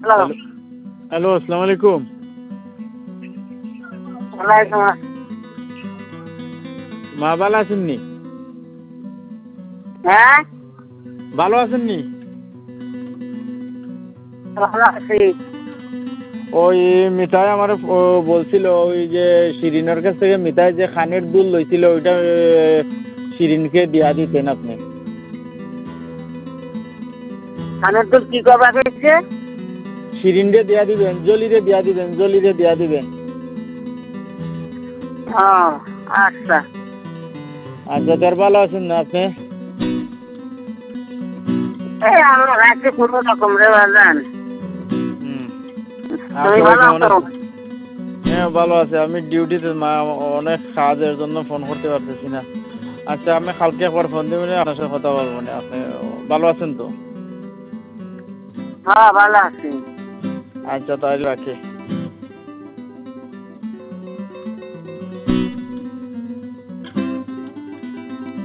Hello. Hello, আসসালামু আলাইকুম। ওয়ালাইকুম আসসালাম। মা ভালো আছেন নি? হ্যাঁ, ভালো আছেন নি? ভালো আছি। ওই মিঠাই আমার বলছিল ওই যে শিরিনের কাছ থেকে মিঠাই যে খানের দুল লইছিল ওইটা শিরিনকে দিয়া দিতেন আপনি। কানের দুল কি করবা গেছে? শিরিনরে দিয়া দিবেন, জলিরে দিয়া দিবেন, জলিরে দিয়া দিবেন। হ্যাঁ, আচ্ছা। আচ্ছা, তার ভালো আছেন না আপনি? এই আমরা রাখছি কোনো রকম রে বাজান। হুম। তুমি ভালো আছো? হ্যাঁ, ভালো আছে। আমি ডিউটিতে, মা অনেক কাজের জন্য ফোন করতে পারতেছি না। আচ্ছা, আমি কালকে একবার ফোন দেবেন, আপনার সাথে কথা বলবো না। আপনি ভালো আছেন তো? হ্যাঁ, ভালো আছি। আচ্ছা, তাহলে রাখি।